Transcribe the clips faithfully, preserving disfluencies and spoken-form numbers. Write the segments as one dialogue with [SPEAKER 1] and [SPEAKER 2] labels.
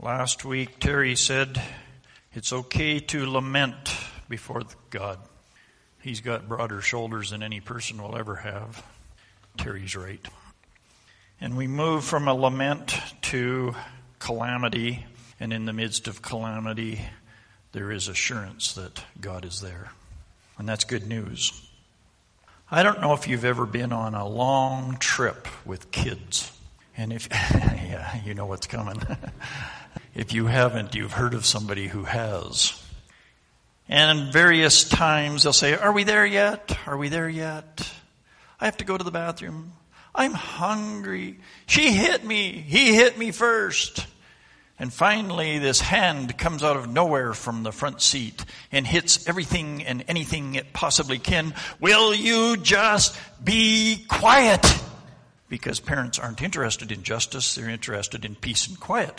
[SPEAKER 1] Last week, Terry said it's okay to lament before God. He's got broader shoulders than any person will ever have. Terry's right. And we move from a lament to calamity, and in the midst of calamity, there is assurance that God is there. And that's good news. I don't know if you've ever been on a long trip with kids. And if, yeah, you know what's coming. If you haven't, you've heard of somebody who has. And various times they'll say, are we there yet? Are we there yet? I have to go to the bathroom. I'm hungry. She hit me. He hit me first. And finally, this hand comes out of nowhere from the front seat and hits everything and anything it possibly can. Will you just be quiet? Because parents aren't interested in justice. They're interested in peace and quiet.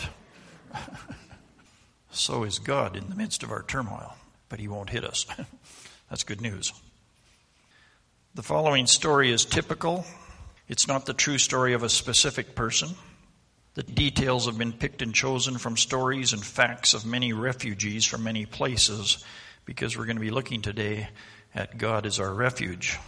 [SPEAKER 1] So is God in the midst of our turmoil. But he won't hit us. That's good news. The following story is typical. It's not the true story of a specific person. The details have been picked and chosen from stories and facts of many refugees from many places, because we're going to be looking today at God as our refuge.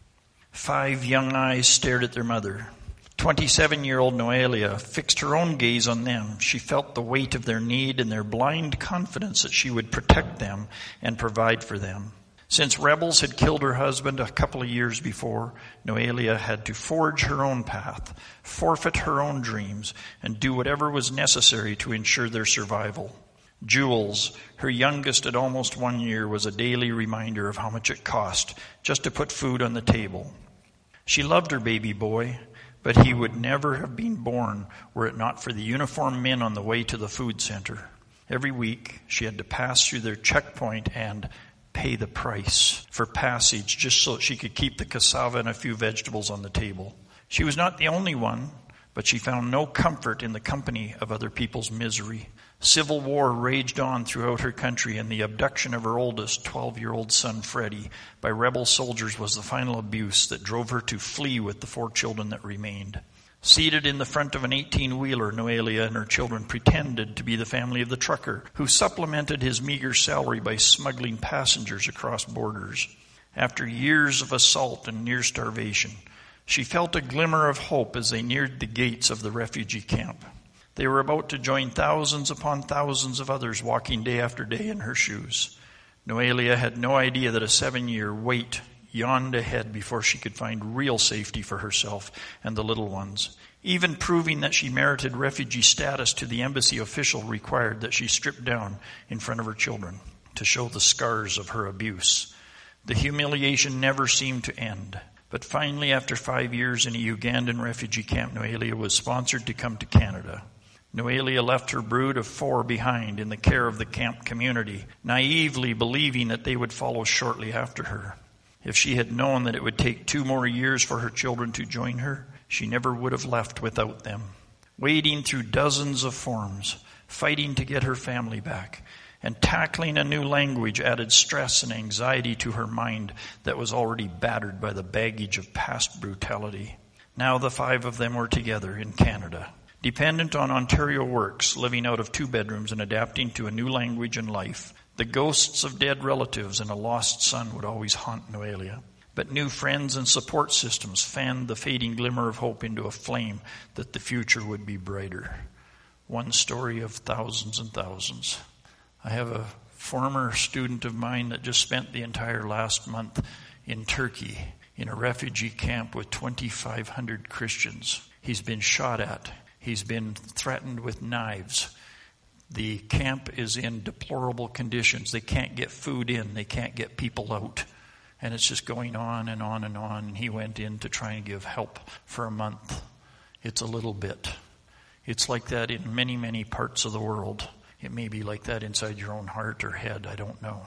[SPEAKER 1] Five young eyes stared at their mother. twenty-seven-year-old Noelia fixed her own gaze on them. She felt the weight of their need and their blind confidence that she would protect them and provide for them. Since rebels had killed her husband a couple of years before, Noelia had to forge her own path, forfeit her own dreams, and do whatever was necessary to ensure their survival. Jules, her youngest at almost one year, was a daily reminder of how much it cost just to put food on the table. She loved her baby boy, but he would never have been born were it not for the uniformed men on the way to the food center. Every week, she had to pass through their checkpoint and pay the price for passage just so she could keep the cassava and a few vegetables on the table. She was not the only one, but she found no comfort in the company of other people's misery. Civil war raged on throughout her country, and the abduction of her oldest twelve-year-old son, Freddie, by rebel soldiers was the final abuse that drove her to flee with the four children that remained. Seated in the front of an eighteen-wheeler, Noelia and her children pretended to be the family of the trucker who supplemented his meager salary by smuggling passengers across borders. After years of assault and near starvation, she felt a glimmer of hope as they neared the gates of the refugee camp. They were about to join thousands upon thousands of others walking day after day in her shoes. Noelia had no idea that a seven-year wait yawned ahead before she could find real safety for herself and the little ones. Even proving that she merited refugee status to the embassy official required that she strip down in front of her children to show the scars of her abuse. The humiliation never seemed to end. But finally, after five years in a Ugandan refugee camp, Noelia was sponsored to come to Canada. Noelia left her brood of four behind in the care of the camp community, naively believing that they would follow shortly after her. If she had known that it would take two more years for her children to join her, she never would have left without them. Wading through dozens of forms, fighting to get her family back, and tackling a new language added stress and anxiety to her mind that was already battered by the baggage of past brutality. Now the five of them were together in Canada, dependent on Ontario Works, living out of two bedrooms and adapting to a new language and life. The ghosts of dead relatives and a lost son would always haunt Noelia. But new friends and support systems fanned the fading glimmer of hope into a flame that the future would be brighter. One story of thousands and thousands. I have a former student of mine that just spent the entire last month in Turkey in a refugee camp with twenty-five hundred Christians. He's been shot at. He's been threatened with knives. The camp is in deplorable conditions. They can't get food in. They can't get people out. And it's just going on and on and on. And he went in to try and give help for a month. It's a little bit. It's like that in many, many parts of the world. It may be like that inside your own heart or head. I don't know.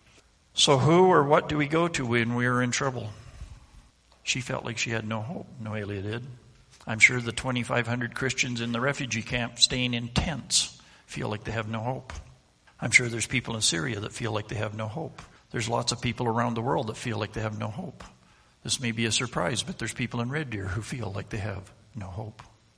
[SPEAKER 1] So who or what do we go to when we are in trouble? She felt like she had no hope. Noelia did. I'm sure the twenty-five hundred Christians in the refugee camp staying in tents feel like they have no hope. I'm sure there's people in Syria that feel like they have no hope. There's lots of people around the world that feel like they have no hope. This may be a surprise, but there's people in Red Deer who feel like they have no hope.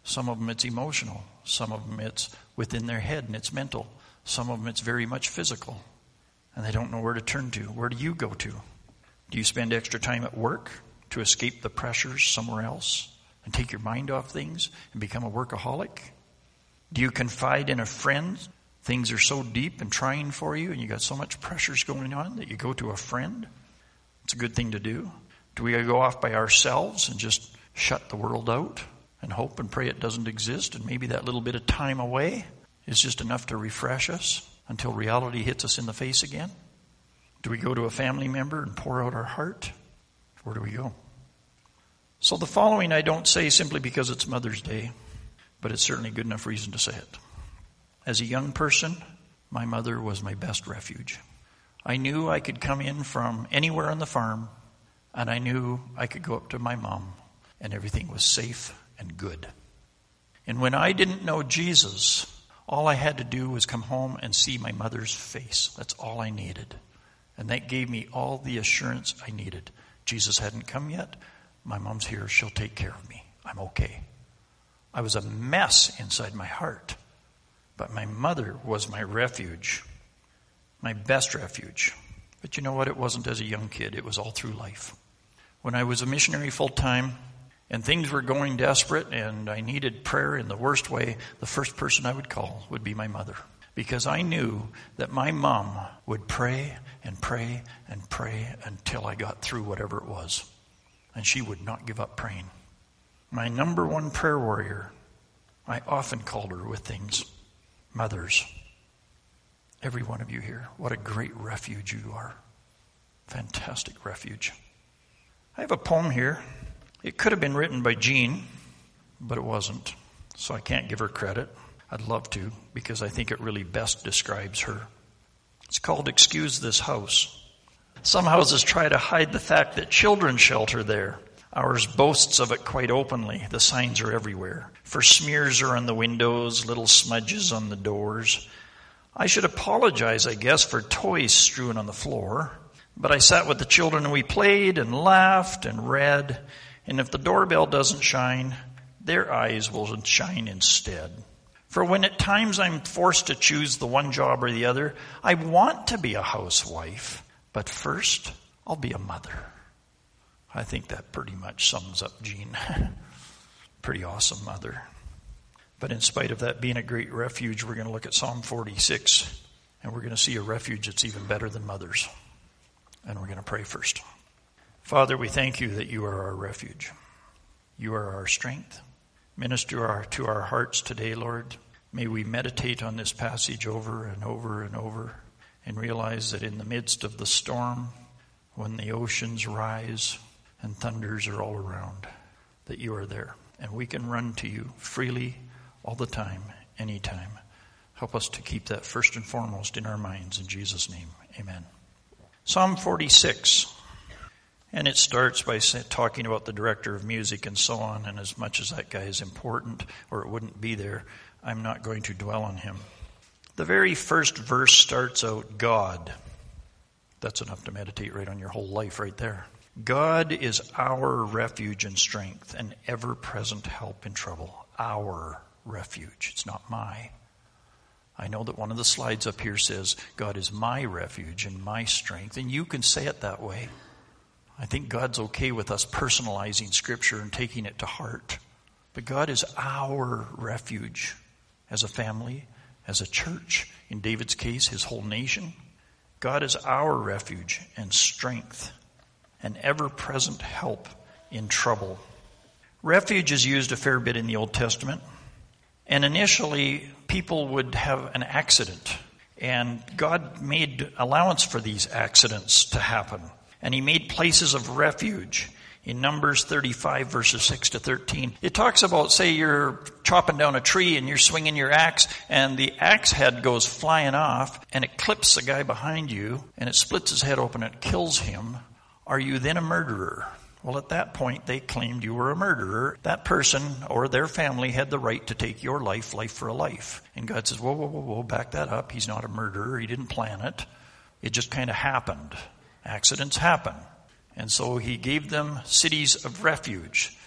[SPEAKER 1] Some of them it's emotional. Some of them it's within their head and it's mental. Some of them it's very much physical. And they don't know where to turn to. Where do you go to? Do you spend extra time at work to escape the pressures somewhere else and take your mind off things and become a workaholic? Do you confide in a friend? Things are so deep and trying for you and you got so much pressures going on that you go to a friend? It's a good thing to do. Do we go off by ourselves and just shut the world out and hope and pray it doesn't exist, and maybe that little bit of time away is just enough to refresh us until reality hits us in the face again? Do we go to a family member and pour out our heart? Where do we go? So the following I don't say simply because it's Mother's Day, but it's certainly good enough reason to say it. As a young person, my mother was my best refuge. I knew I could come in from anywhere on the farm, and I knew I could go up to my mom, and everything was safe and good. And when I didn't know Jesus, all I had to do was come home and see my mother's face. That's all I needed. And that gave me all the assurance I needed. Jesus hadn't come yet. My mom's here. She'll take care of me. I'm okay. I was a mess inside my heart. But my mother was my refuge. My best refuge. But you know what? It wasn't as a young kid. It was all through life. When I was a missionary full-time, and things were going desperate and I needed prayer in the worst way, the first person I would call would be my mother. Because I knew that my mom would pray and pray and pray until I got through whatever it was. And she would not give up praying. My number one prayer warrior, I often called her with things. Mothers, every one of you here, what a great refuge you are. Fantastic refuge. I have a poem here. It could have been written by Jean, but it wasn't, so I can't give her credit. I'd love to, because I think it really best describes her. It's called Excuse This House. Some houses try to hide the fact that children shelter there. Ours boasts of it quite openly. The signs are everywhere. For smears are on the windows, little smudges on the doors. I should apologize, I guess, for toys strewn on the floor. But I sat with the children and we played and laughed and read. And if the doorbell doesn't shine, their eyes will shine instead. For when at times I'm forced to choose the one job or the other, I want to be a housewife. But first, I'll be a mother. I think that pretty much sums up Jean. Pretty awesome mother. But in spite of that being a great refuge, we're going to look at Psalm forty-six. And we're going to see a refuge that's even better than mothers. And we're going to pray first. Father, we thank you that you are our refuge. You are our strength. Minister our, to our hearts today, Lord. May we meditate on this passage over and over and over and realize that in the midst of the storm, when the oceans rise and thunders are all around, that you are there. And we can run to you freely all the time, anytime. Help us to keep that first and foremost in our minds. In Jesus' name, amen. Psalm forty-six. And it starts by talking about the director of music and so on, and as much as that guy is important, or it wouldn't be there, I'm not going to dwell on him. The very first verse starts out, God. That's enough to meditate right on your whole life right there. God is our refuge and strength, an ever-present help in trouble. Our refuge. It's not my. I know that one of the slides up here says, God is my refuge and my strength, and you can say it that way. I think God's okay with us personalizing Scripture and taking it to heart. But God is our refuge as a family, as a church. In David's case, his whole nation. God is our refuge and strength, an ever-present help in trouble. Refuge is used a fair bit in the Old Testament. And initially, people would have an accident. And God made allowance for these accidents to happen. And he made places of refuge. In Numbers thirty-five, verses six to thirteen, it talks about, say you're chopping down a tree and you're swinging your axe, and the axe head goes flying off, and it clips the guy behind you, and it splits his head open and it kills him. Are you then a murderer? Well, at that point, they claimed you were a murderer. That person or their family had the right to take your life, life for a life. And God says, whoa, whoa, whoa, whoa, back that up. He's not a murderer. He didn't plan it. It just kind of happened. Accidents happen. And so he gave them cities of refuge.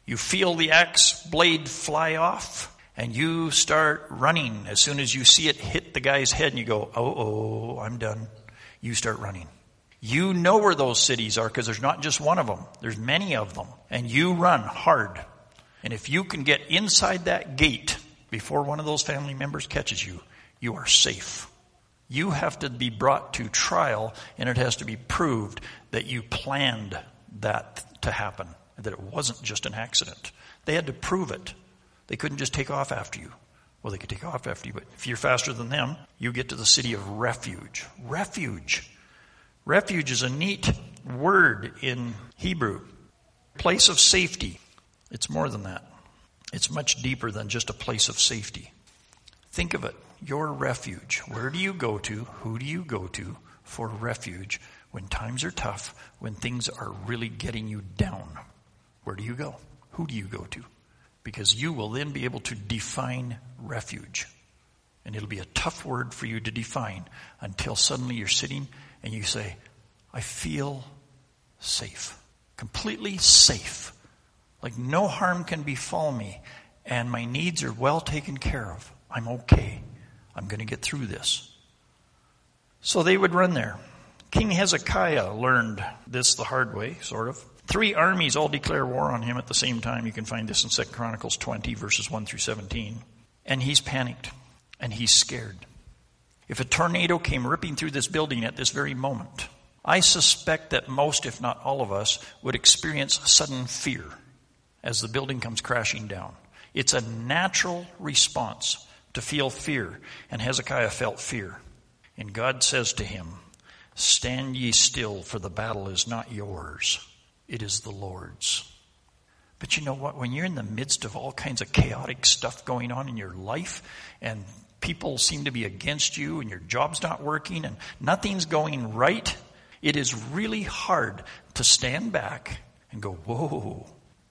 [SPEAKER 1] You feel the axe blade fly off, and you start running. As soon as you see it hit the guy's head, and you go, oh, oh, I'm done. You start running. You know where those cities are, because there's not just one of them. There's many of them. And you run hard. And if you can get inside that gate before one of those family members catches you, you are safe. You have to be brought to trial, and it has to be proved that you planned that to happen, that it wasn't just an accident. They had to prove it. They couldn't just take off after you. Well, they could take off after you, but if you're faster than them, you get to the city of refuge. Refuge. Refuge is a neat word in Hebrew. Place of safety. It's more than that. It's much deeper than just a place of safety. Think of it. Your refuge. Where do you go to? Who do you go to for refuge when times are tough, when things are really getting you down? Where do you go? Who do you go to? Because you will then be able to define refuge. And it'll be a tough word for you to define until suddenly you're sitting and you say, I feel safe. Completely safe. Like no harm can befall me, and my needs are well taken care of. I'm okay. I'm going to get through this. So they would run there. King Hezekiah learned this the hard way, sort of. Three armies all declare war on him at the same time. You can find this in Second Chronicles twenty, verses one through seventeen. And he's panicked, and he's scared. If a tornado came ripping through this building at this very moment, I suspect that most, if not all of us, would experience sudden fear as the building comes crashing down. It's a natural response to feel fear, and Hezekiah felt fear. And God says to him, stand ye still, for the battle is not yours, it is the Lord's. But you know what? When you're in the midst of all kinds of chaotic stuff going on in your life, and people seem to be against you, and your job's not working, and nothing's going right, it is really hard to stand back and go, whoa,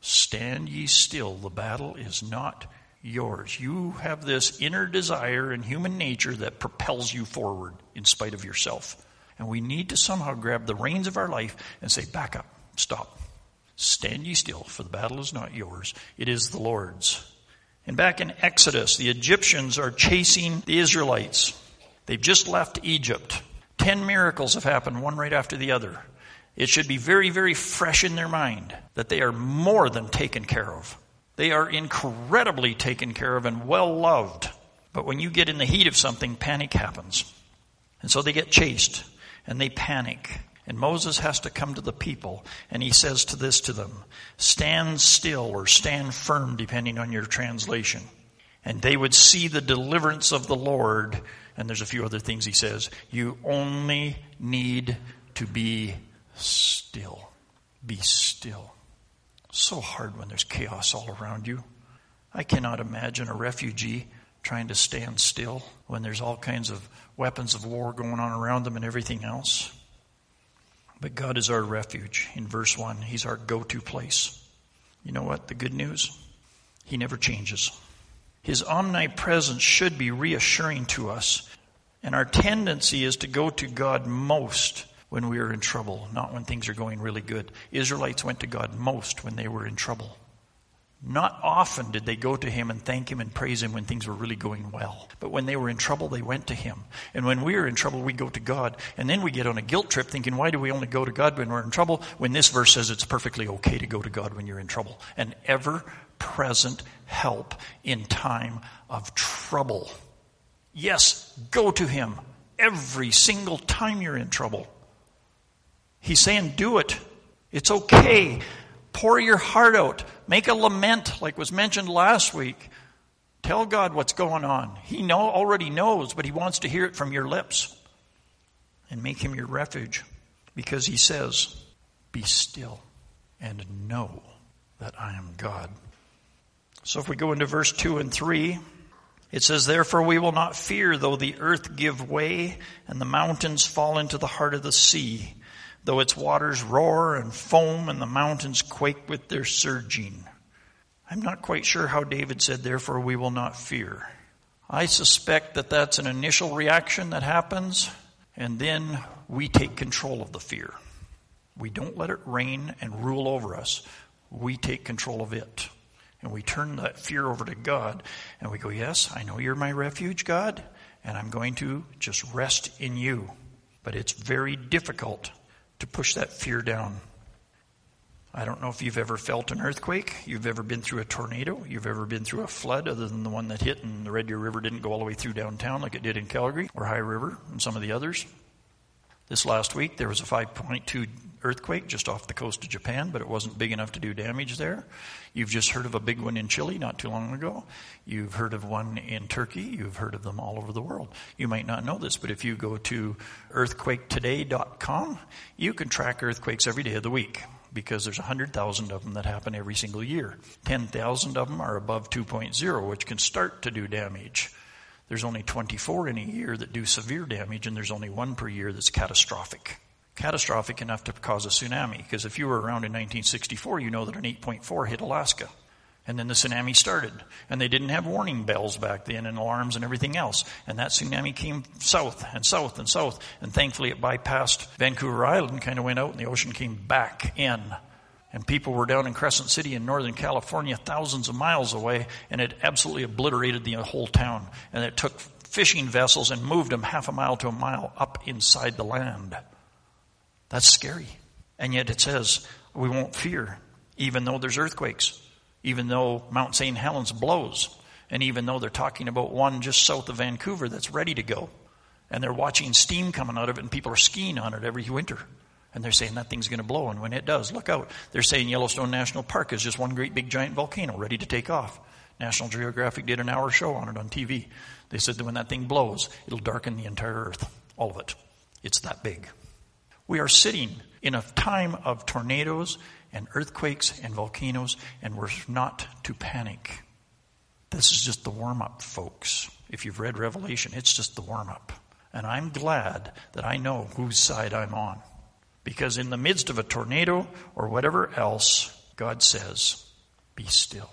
[SPEAKER 1] stand ye still, the battle is not yours. You have this inner desire in human nature that propels you forward in spite of yourself. And we need to somehow grab the reins of our life and say, back up, stop. Stand ye still, for the battle is not yours, it is the Lord's. And back in Exodus, the Egyptians are chasing the Israelites. They've just left Egypt. Ten miracles have happened, one right after the other. It should be very, very fresh in their mind that they are more than taken care of. They are incredibly taken care of and well loved. But when you get in the heat of something, panic happens. And so they get chased and they panic. And Moses has to come to the people, and he says to this to them, stand still or stand firm, depending on your translation. And they would see the deliverance of the Lord. And there's a few other things he says. You only need to be still. Be still. So hard when there's chaos all around you. I cannot imagine a refugee trying to stand still when there's all kinds of weapons of war going on around them and everything else. But God is our refuge. In verse one, he's our go-to place. You know what? The good news? He never changes. His omnipresence should be reassuring to us. And our tendency is to go to God most when we are in trouble, not when things are going really good. Israelites went to God most when they were in trouble. Not often did they go to him and thank him and praise him when things were really going well. But when they were in trouble, they went to him. And when we are in trouble, we go to God. And then we get on a guilt trip thinking, why do we only go to God when we're in trouble? When this verse says it's perfectly okay to go to God when you're in trouble. An ever-present help in time of trouble. Yes, go to him every single time you're in trouble. He's saying, do it. It's okay. Pour your heart out. Make a lament like was mentioned last week. Tell God what's going on. He know, already knows, but he wants to hear it from your lips. And make him your refuge. Because he says, be still and know that I am God. So if we go into verse two and three, it says, therefore we will not fear, though the earth give way and the mountains fall into the heart of the sea, though its waters roar and foam and the mountains quake with their surging. I'm not quite sure how David said, therefore we will not fear. I suspect that that's an initial reaction that happens, and then we take control of the fear. We don't let it reign and rule over us. We take control of it. And we turn that fear over to God. And we go, yes, I know you're my refuge, God. And I'm going to just rest in you. But it's very difficult to push that fear down. I don't know if you've ever felt an earthquake. You've ever been through a tornado. You've ever been through a flood other than the one that hit and the Red Deer River didn't go all the way through downtown like it did in Calgary or High River and some of the others. This last week there was a five point two earthquake just off the coast of Japan, but it wasn't big enough to do damage there. You've just heard of a big one in Chile not too long ago. You've heard of one in Turkey. You've heard of them all over the world. You might not know this, but if you go to earthquake today dot com, you can track earthquakes every day of the week because there's one hundred thousand of them that happen every single year. ten thousand of them are above two point oh, which can start to do damage. There's only twenty-four in a year that do severe damage, and there's only one per year that's catastrophic. Catastrophic enough to cause a tsunami, because if you were around in nineteen sixty-four, you know that an eight point four hit Alaska. And then the tsunami started. And they didn't have warning bells back then and alarms and everything else. And that tsunami came south and south and south. And thankfully it bypassed Vancouver Island, kind of went out, and the ocean came back in. And people were down in Crescent City in Northern California, thousands of miles away, and it absolutely obliterated the whole town. And it took fishing vessels and moved them half a mile to a mile up inside the land. That's scary. And yet it says we won't fear, even though there's earthquakes, even though Mount Saint Helens blows, and even though they're talking about one just south of Vancouver that's ready to go. And they're watching steam coming out of it, and people are skiing on it every winter. And they're saying that thing's going to blow, and when it does, look out. They're saying Yellowstone National Park is just one great big giant volcano ready to take off. National Geographic did an hour show on it on T V. They said that when that thing blows, it'll darken the entire earth, all of it. It's that big. We are sitting in a time of tornadoes and earthquakes and volcanoes, and we're not to panic. This is just the warm-up, folks. If you've read Revelation, it's just the warm-up. And I'm glad that I know whose side I'm on. Because in the midst of a tornado or whatever else, God says, be still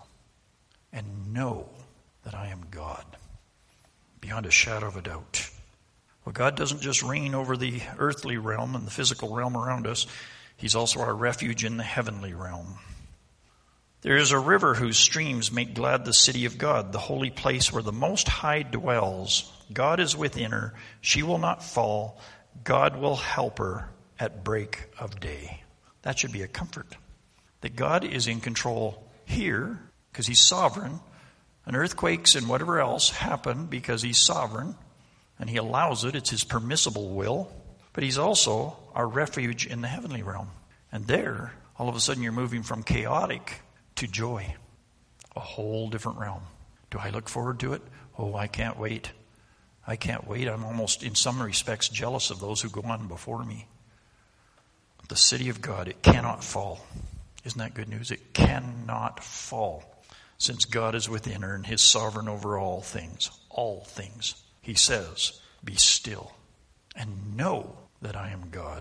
[SPEAKER 1] and know that I am God, beyond a shadow of a doubt. Well, God doesn't just reign over the earthly realm and the physical realm around us. He's also our refuge in the heavenly realm. There is a river whose streams make glad the city of God, the holy place where the Most High dwells. God is within her. She will not fall. God will help her at break of day. That should be a comfort. That God is in control here because he's sovereign. And earthquakes and whatever else happen because he's sovereign. And he allows it. It's his permissible will. But he's also our refuge in the heavenly realm. And there, all of a sudden, you're moving from chaotic to joy. A whole different realm. Do I look forward to it? Oh, I can't wait. I can't wait. I'm almost, in some respects, jealous of those who go on before me. The city of God, it cannot fall. Isn't that good news? It cannot fall. Since God is within her and his sovereign over all things. All things. He says, be still and know that I am God.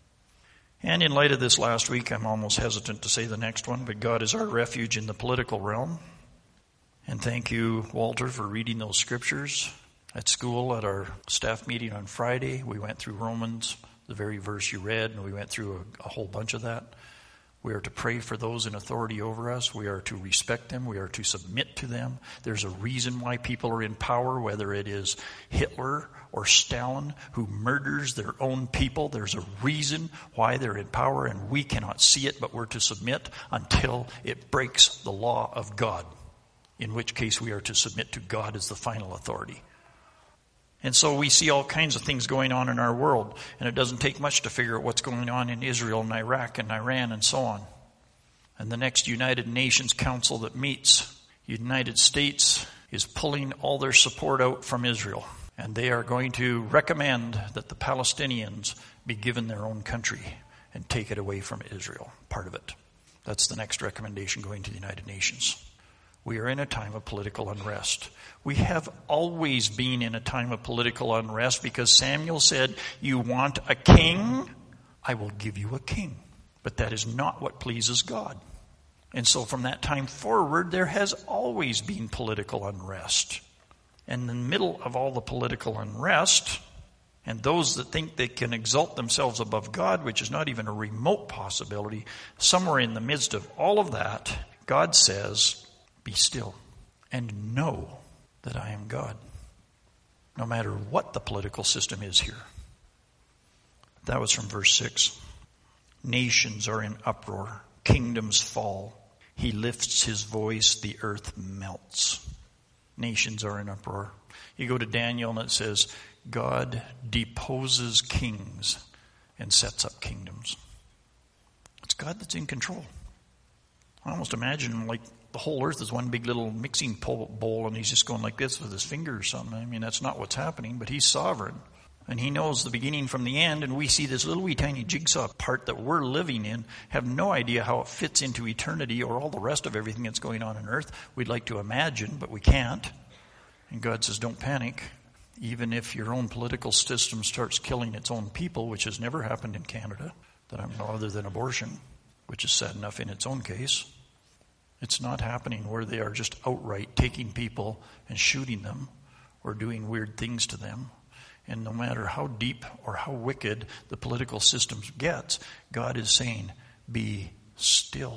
[SPEAKER 1] And in light of this last week, I'm almost hesitant to say the next one, but God is our refuge in the political realm. And thank you, Walter, for reading those scriptures. At school, at our staff meeting on Friday, we went through Romans, the very verse you read, and we went through a, a whole bunch of that. We are to pray for those in authority over us. We are to respect them. We are to submit to them. There's a reason why people are in power, whether it is Hitler or Stalin, who murders their own people. There's a reason why they're in power, and we cannot see it, but we're to submit until it breaks the law of God, in which case we are to submit to God as the final authority. And so we see all kinds of things going on in our world, and it doesn't take much to figure out what's going on in Israel and Iraq and Iran and so on. And the next United Nations Council that meets, United States is pulling all their support out from Israel. And they are going to recommend that the Palestinians be given their own country and take it away from Israel, part of it. That's the next recommendation going to the United Nations. We are in a time of political unrest. We have always been in a time of political unrest because Samuel said, you want a king? I will give you a king. But that is not what pleases God. And so from that time forward, there has always been political unrest. And in the middle of all the political unrest, And those that think they can exalt themselves above God, which is not even a remote possibility, somewhere in the midst of all of that, God says, be still and know that I am God. No matter what the political system is here. That was from verse six. Nations are in uproar. Kingdoms fall. He lifts his voice. The earth melts. Nations are in uproar. You go to Daniel and it says, God deposes kings and sets up kingdoms. It's God that's in control. I almost imagine like the whole earth is one big little mixing bowl and he's just going like this with his finger or something. I mean, that's not what's happening, but he's sovereign. And he knows the beginning from the end, and we see this little wee tiny jigsaw part that we're living in, have no idea how it fits into eternity or all the rest of everything that's going on on earth. We'd like to imagine, but we can't. And God says, don't panic. Even if your own political system starts killing its own people, which has never happened in Canada, that I know other than abortion, which is sad enough in its own case. It's not happening where they are just outright taking people and shooting them or doing weird things to them. And no matter how deep or how wicked the political system gets, God is saying, be still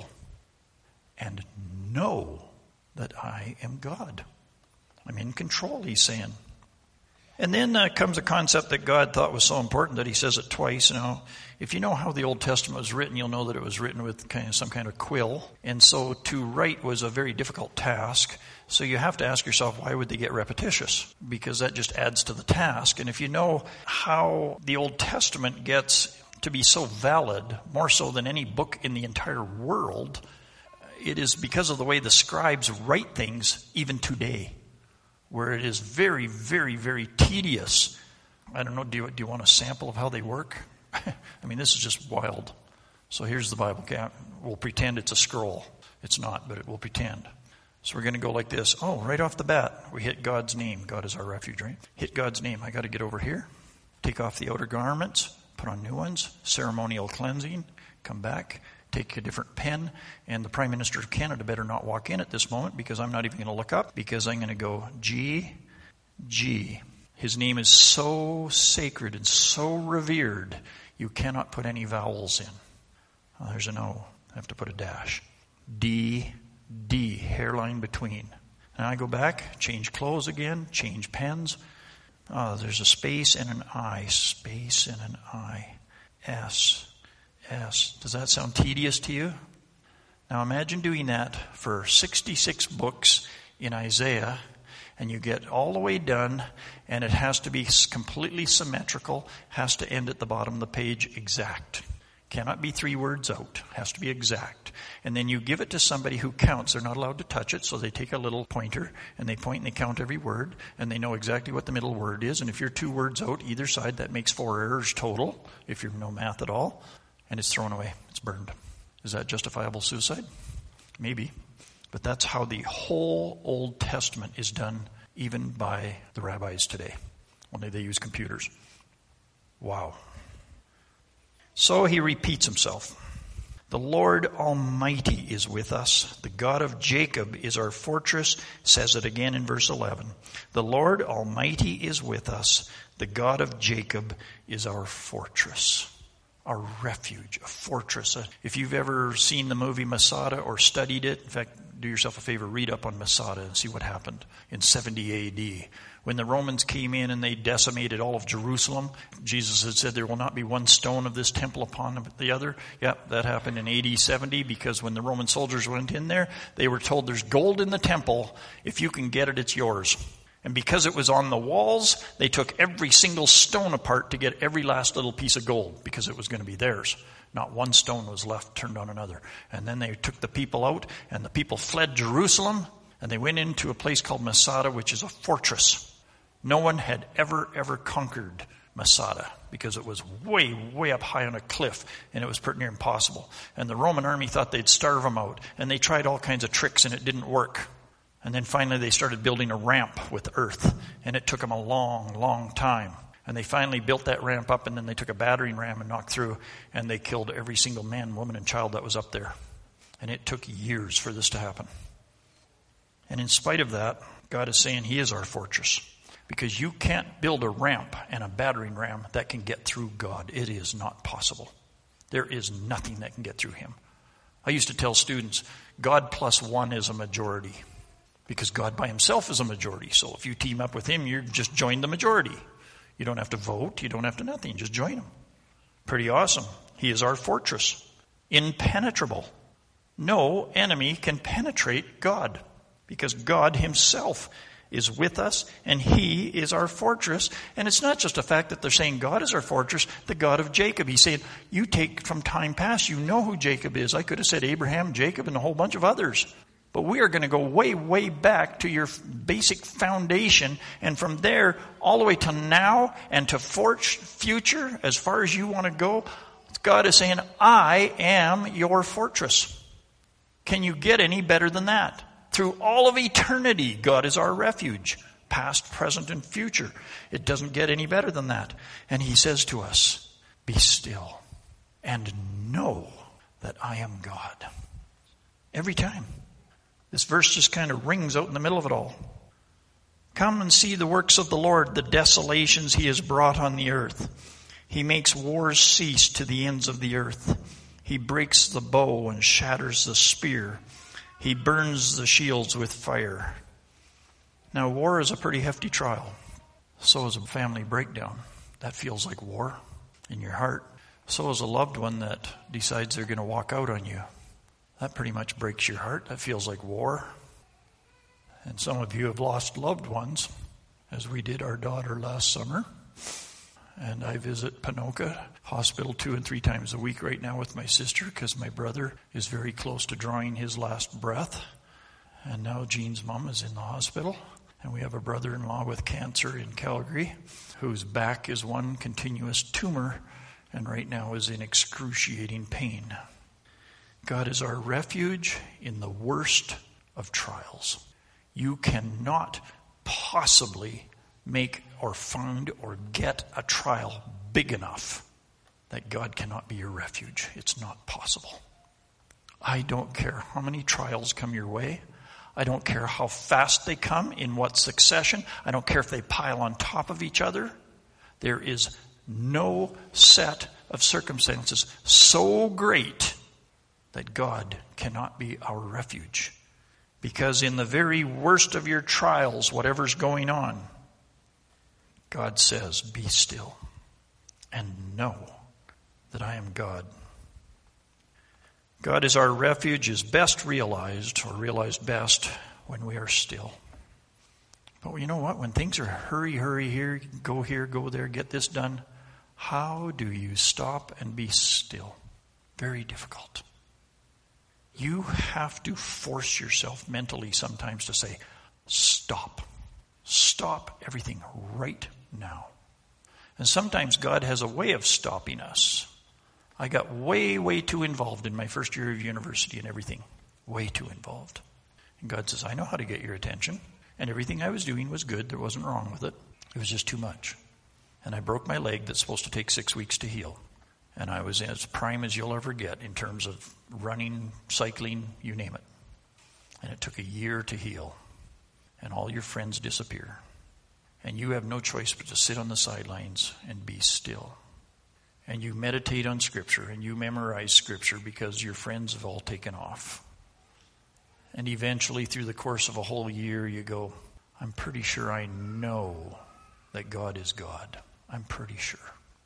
[SPEAKER 1] and know that I am God. I'm in control, he's saying. And then uh, comes a concept that God thought was so important that he says it twice. Now, if you know how the Old Testament was written, you'll know that it was written with kind of some kind of quill. And so to write was a very difficult task. So you have to ask yourself, why would they get repetitious? Because that just adds to the task. And if you know how the Old Testament gets to be so valid, more so than any book in the entire world, it is because of the way the scribes write things even today, where it is very, very, very tedious. I don't know, do you, do you want a sample of how they work? I mean, this is just wild. So here's the Bible. We'll pretend it's a scroll. It's not, but it will pretend. So we're going to go like this. Oh, right off the bat, we hit God's name. God is our refuge, right? Hit God's name. I got to get over here. Take off the outer garments. Put on new ones. Ceremonial cleansing. Come back. Take a different pen. And the Prime Minister of Canada better not walk in at this moment because I'm not even going to look up, because I'm going to go G, G. His name is so sacred and so revered, you cannot put any vowels in. Oh, there's an O. I have to put a dash. D, D, hairline between. Now I go back, change clothes again, change pens. Oh, there's a space and an I. Space and an I. S, S. Does that sound tedious to you? Now imagine doing that for sixty-six books in Isaiah, and you get all the way done, and it has to be completely symmetrical, has to end at the bottom of the page exact. Cannot be three words out. Has to be exact. And then you give it to somebody who counts. They're not allowed to touch it, so they take a little pointer, and they point and they count every word, and they know exactly what the middle word is. And if you're two words out either side, that makes four errors total, if you know math at all. And it's thrown away. It's burned. Is that justifiable suicide? Maybe. But that's how the whole Old Testament is done, even by the rabbis today. Only they use computers. Wow. So he repeats himself. The Lord Almighty is with us. The God of Jacob is our fortress. Says it again in verse eleven. The Lord Almighty is with us. The God of Jacob is our fortress. Our refuge, a fortress. If you've ever seen the movie Masada or studied it, in fact, do yourself a favor, read up on Masada and see what happened in seventy A D. When the Romans came in and they decimated all of Jerusalem, Jesus had said there will not be one stone of this temple upon the other. Yep, that happened in A D seventy, because when the Roman soldiers went in there, they were told there's gold in the temple. If you can get it, it's yours. And because it was on the walls, they took every single stone apart to get every last little piece of gold, because it was going to be theirs. Not one stone was left turned on another. And then they took the people out, and the people fled Jerusalem, and they went into a place called Masada, which is a fortress. No one had ever, ever conquered Masada, because it was way, way up high on a cliff, and it was pretty near impossible. And the Roman army thought they'd starve them out, and they tried all kinds of tricks, and it didn't work. And then finally they started building a ramp with earth, and it took them a long, long time. And they finally built that ramp up, and then they took a battering ram and knocked through, and they killed every single man, woman, and child that was up there. And it took years for this to happen. And in spite of that, God is saying he is our fortress. Because you can't build a ramp and a battering ram that can get through God. It is not possible. There is nothing that can get through him. I used to tell students, God plus one is a majority. Because God by himself is a majority. So if you team up with him, you just join the majority. You don't have to vote. You don't have to nothing. Just join him. Pretty awesome. He is our fortress. Impenetrable. No enemy can penetrate God. Because God himself is with us, and he is our fortress. And it's not just a fact that they're saying God is our fortress, the God of Jacob. He's saying, you take from time past, you know who Jacob is. I could have said Abraham, Jacob, and a whole bunch of others. But we are going to go way, way back to your basic foundation, and from there all the way to now and to future, as far as you want to go, God is saying, I am your fortress. Can you get any better than that? Through all of eternity, God is our refuge, past, present, and future. It doesn't get any better than that. And he says to us, be still and know that I am God. Every time. This verse just kind of rings out in the middle of it all. Come and see the works of the Lord, the desolations he has brought on the earth. He makes wars cease to the ends of the earth. He breaks the bow and shatters the spear. He burns the shields with fire. Now, war is a pretty hefty trial. So is a family breakdown. That feels like war in your heart. So is a loved one that decides they're going to walk out on you. That pretty much breaks your heart. That feels like war. And some of you have lost loved ones, as we did our daughter last summer. And I visit Ponoka Hospital two and three times a week right now with my sister because my brother is very close to drawing his last breath. And now Jean's mom is in the hospital. And we have a brother-in-law with cancer in Calgary whose back is one continuous tumor and right now is in excruciating pain. God is our refuge in the worst of trials. You cannot possibly make or find or get a trial big enough that God cannot be your refuge. It's not possible. I don't care how many trials come your way. I don't care how fast they come, in what succession. I don't care if they pile on top of each other. There is no set of circumstances so great that God cannot be our refuge. Because in the very worst of your trials, whatever's going on, God says, be still and know that I am God. God is our refuge is best realized, or realized best, when we are still. But you know what? When things are hurry, hurry here, go here, go there, get this done, how do you stop and be still? Very difficult. You have to force yourself mentally sometimes to say, stop. Stop everything right now. And sometimes God has a way of stopping us. I got way, way too involved in my first year of university and everything. Way too involved. And God says, I know how to get your attention. And everything I was doing was good. There wasn't wrong with it. It was just too much. And I broke my leg that's supposed to take six weeks to heal. And I was as prime as you'll ever get in terms of running, cycling, you name it. And it took a year to heal. And all your friends disappear. And you have no choice but to sit on the sidelines and be still. And you meditate on Scripture and you memorize Scripture because your friends have all taken off. And eventually through the course of a whole year you go, I'm pretty sure I know that God is God. I'm pretty sure.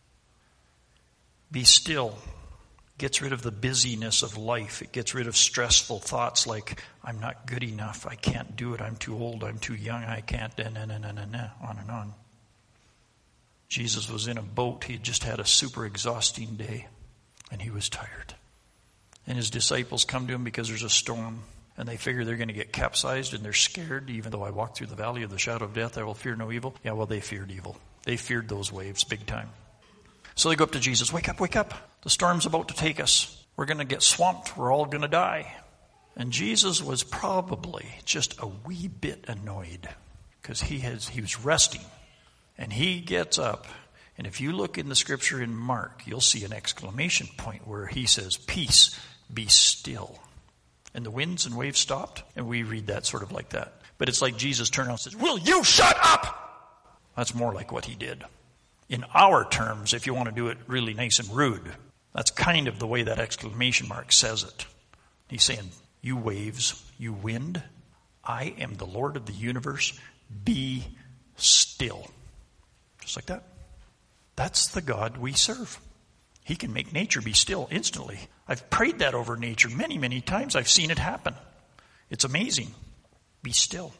[SPEAKER 1] Be still. Gets rid of the busyness of life. It gets rid of stressful thoughts like, I'm not good enough, I can't do it, I'm too old, I'm too young, I can't, na na na na na, on and on. Jesus was in a boat. He had just had a super exhausting day, and he was tired. And his disciples come to him because there's a storm, and they figure they're going to get capsized, and they're scared. Even though I walk through the valley of the shadow of death, I will fear no evil. Yeah, well, they feared evil. They feared those waves big time. So they go up to Jesus. Wake up, wake up. The storm's about to take us. We're going to get swamped. We're all going to die. And Jesus was probably just a wee bit annoyed because he has he was resting. And he gets up. And if you look in the scripture in Mark, you'll see an exclamation point where he says, peace, be still. And the winds and waves stopped. And we read that sort of like that. But it's like Jesus turned around and says, will you shut up? That's more like what he did. In our terms, if you want to do it really nice and rude, that's kind of the way that exclamation mark says it. He's saying, you waves, you wind, I am the Lord of the universe, be still. Just like that. That's the God we serve. He can make nature be still instantly. I've prayed that over nature many, many times. I've seen it happen. It's amazing. Be still.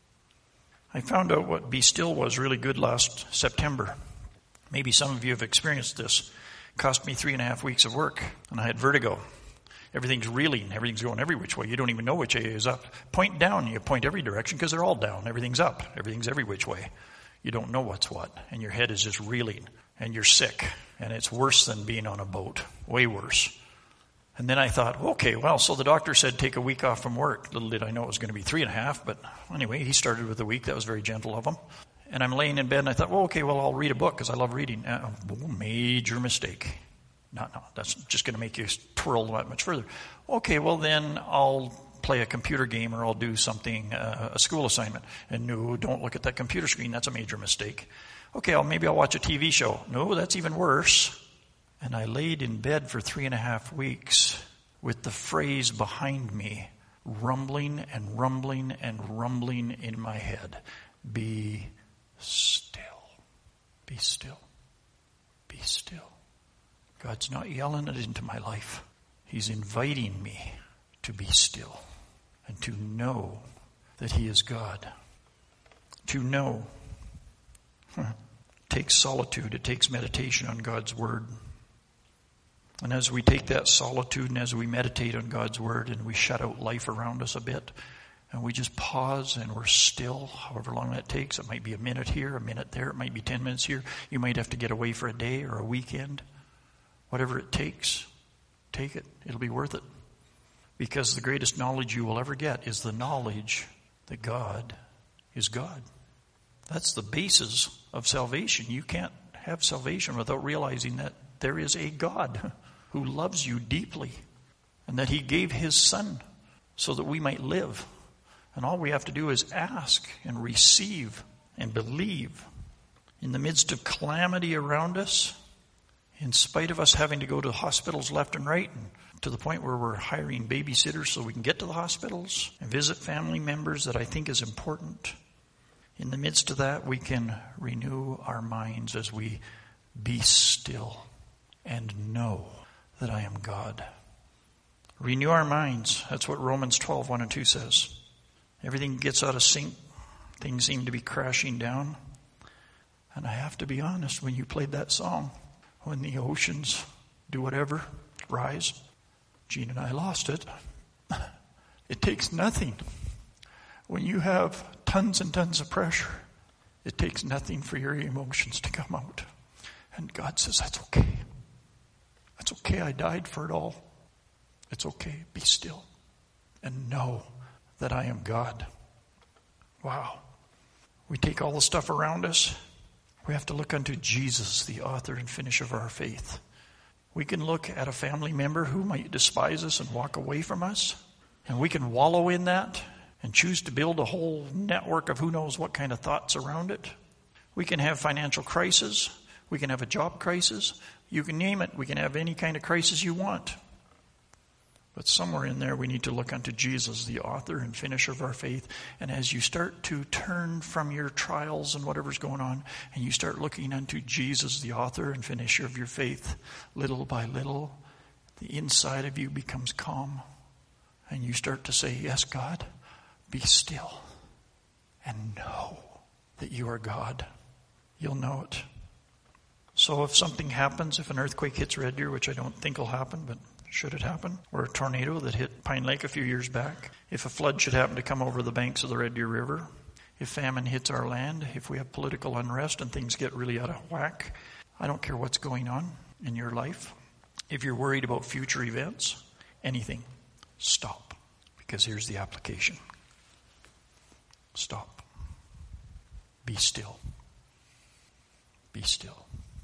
[SPEAKER 1] I found out what be still was really good last September. Maybe some of you have experienced this. It cost me three and a half weeks of work, and I had vertigo. Everything's reeling. Everything's going every which way. You don't even know which way is up. Point down. You point every direction because they're all down. Everything's up. Everything's every which way. You don't know what's what, and your head is just reeling, and you're sick, and it's worse than being on a boat. Way worse. And then I thought, okay, well, so the doctor said take a week off from work. Little did I know it was going to be three and a half, but anyway, he started with a week. That was very gentle of him. And I'm laying in bed, and I thought, well, okay, well, I'll read a book because I love reading. Uh, oh, major mistake. No, no, that's just going to make you twirl that much further. Okay, well, then I'll play a computer game or I'll do something, uh, a school assignment. And no, don't look at that computer screen. That's a major mistake. Okay, well, maybe I'll watch a T V show. No, that's even worse. And I laid in bed for three and a half weeks with the phrase behind me rumbling and rumbling and rumbling in my head. Be still. Be still. Be still. God's not yelling it into my life. He's inviting me to be still and to know that He is God. To know. It takes solitude. It takes meditation on God's Word. And as we take that solitude and as we meditate on God's Word and we shut out life around us a bit and we just pause and we're still, however long that takes. It might be a minute here, a minute there. It might be ten minutes here. You might have to get away for a day or a weekend. Whatever it takes, take it. It'll be worth it. Because the greatest knowledge you will ever get is the knowledge that God is God. That's the basis of salvation. You can't have salvation without realizing that there is a God who loves you deeply and that He gave His Son so that we might live. And all we have to do is ask and receive and believe. In the midst of calamity around us, in spite of us having to go to hospitals left and right, and to the point where we're hiring babysitters so we can get to the hospitals and visit family members that I think is important. In the midst of that, we can renew our minds as we be still and know that I am God. Renew our minds. That's what Romans twelve, one and two says. Everything gets out of sync. Things seem to be crashing down. And I have to be honest, when you played that song, when the oceans do whatever, rise, Gene and I lost it. It takes nothing. When you have tons and tons of pressure, it takes nothing for your emotions to come out. And God says, that's okay. That's okay. I died for it all. It's okay. Be still and know that I am God. Wow. We take all the stuff around us. We have to look unto Jesus, the author and finisher of our faith. We can look at a family member who might despise us and walk away from us. And we can wallow in that and choose to build a whole network of who knows what kind of thoughts around it. We can have financial crisis. We can have a job crisis. You can name it. We can have any kind of crisis you want. But somewhere in there we need to look unto Jesus, the author and finisher of our faith. And as you start to turn from your trials and whatever's going on, and you start looking unto Jesus, the author and finisher of your faith, little by little, the inside of you becomes calm. And you start to say, yes, God, be still and know that you are God. You'll know it. So if something happens, if an earthquake hits Red Deer, which I don't think will happen, but should it happen, or a tornado that hit Pine Lake a few years back, if a flood should happen to come over the banks of the Red Deer River, if famine hits our land, if we have political unrest and things get really out of whack, I don't care what's going on in your life. If you're worried about future events, anything, stop. Because here's the application. Stop. Be still. Be still.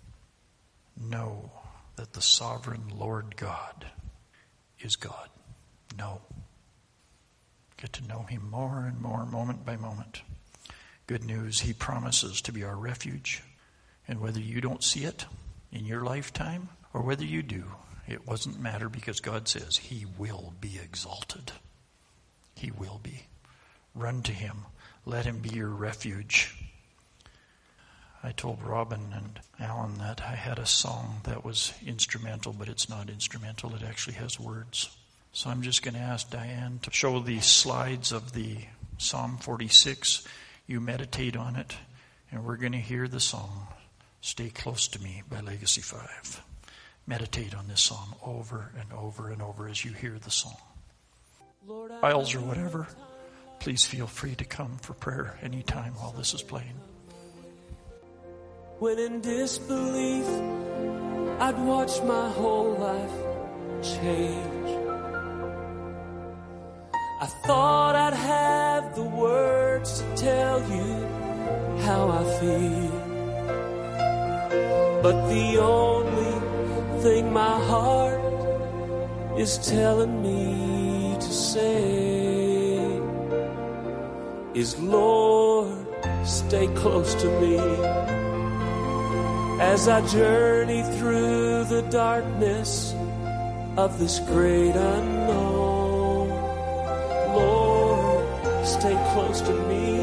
[SPEAKER 1] Know that the sovereign Lord God is God. Know. Get to know Him more and more, moment by moment. Good news, he promises to be our refuge. And whether you don't see it in your lifetime or whether you do, it doesn't matter, because God says he will be exalted. He will be. Run to him. Let him be your refuge. I told Robin and Alan that I had a song that was instrumental, but it's not instrumental. It actually has words. So I'm just going to ask Diane to show the slides of the Psalm forty-six. You meditate on it, and we're going to hear the song, Stay Close to Me by Legacy five. Meditate on this song over and over and over as you hear the song. Files or whatever, please feel free to come for prayer anytime while this is playing.
[SPEAKER 2] When in disbelief, I'd watch my whole life change. I thought I'd have the words to tell you how I feel, but the only thing my heart is telling me to say is, Lord, stay close to me as I journey through the darkness of this great unknown. Lord, stay close to me.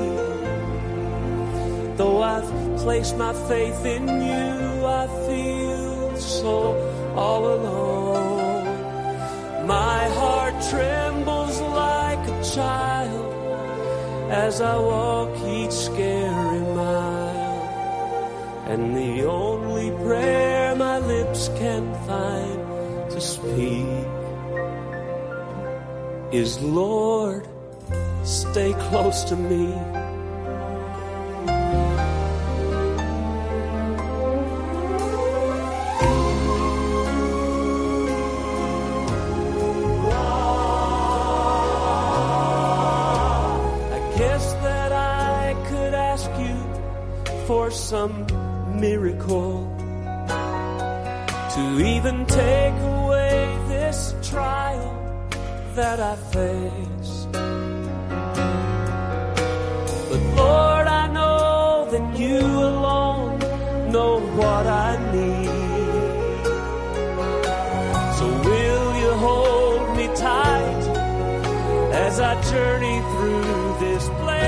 [SPEAKER 2] Though I've placed my faith in you, I feel so all alone. My heart trembles like a child as I walk each scary mile, and the only prayer my lips can find to speak is, Lord, stay close to me. I guess that I could ask you for some miracle to even take away this trial that I face. But Lord, I know that you alone know what I need. So will you hold me tight as I journey through this place?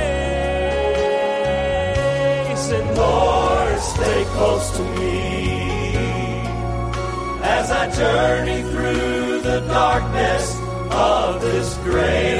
[SPEAKER 2] And Lord, stay close to me as I journey through the darkness of this great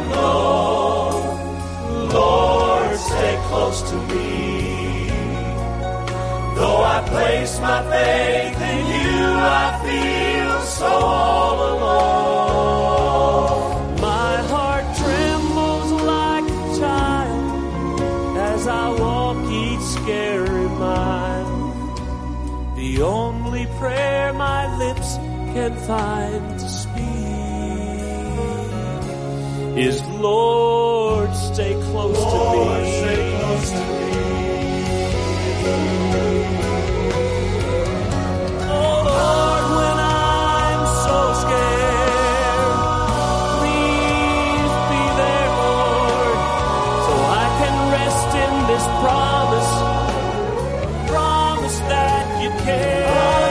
[SPEAKER 2] unknown. Lord, stay close to me. Though I place my faith in you, I feel so all alone. My heart trembles like a child as I walk each scary mile. The only prayer my lips can find to speak is, Lord, stay close Lord, to me. Stay close to me. Oh Lord, when I'm so scared, please be there, Lord, so I can rest in this promise, promise that you care.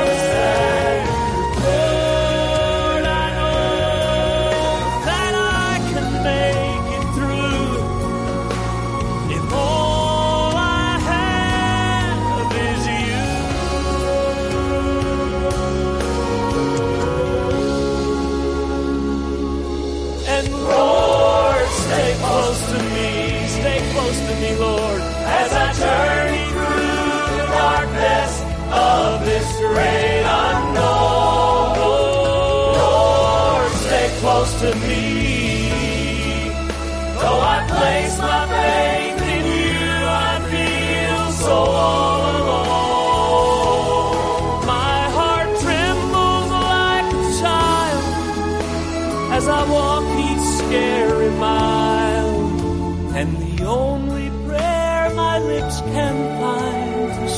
[SPEAKER 2] Lord, as I journey through the darkness of this great unknown. Lord, stay close to me. Though I place my faith in you, I feel so all alone. My heart trembles like a child as I walk each scary mile, and the only my lips can find to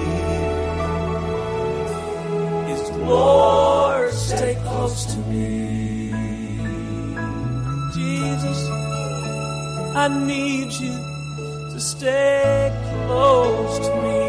[SPEAKER 2] speak is, Lord, stay close to me. Jesus, I need you to stay close to me.